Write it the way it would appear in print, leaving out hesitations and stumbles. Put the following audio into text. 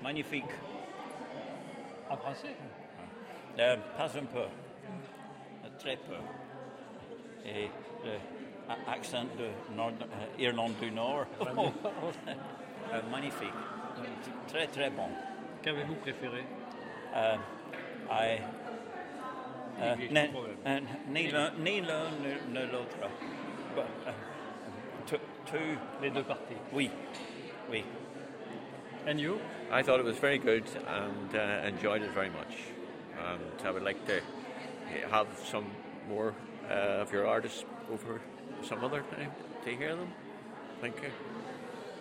magnifique. En français? Pas un peu, très peu. Et l'accent de Irlande du Nord, magnifique, très très bon. Qu'avez-vous préféré? Ni l'un ni l'autre. Les deux parties. Oui. And you? I thought it was very good and enjoyed it very much. And I would like to have some more of your artists over some other time to hear them. Thank you.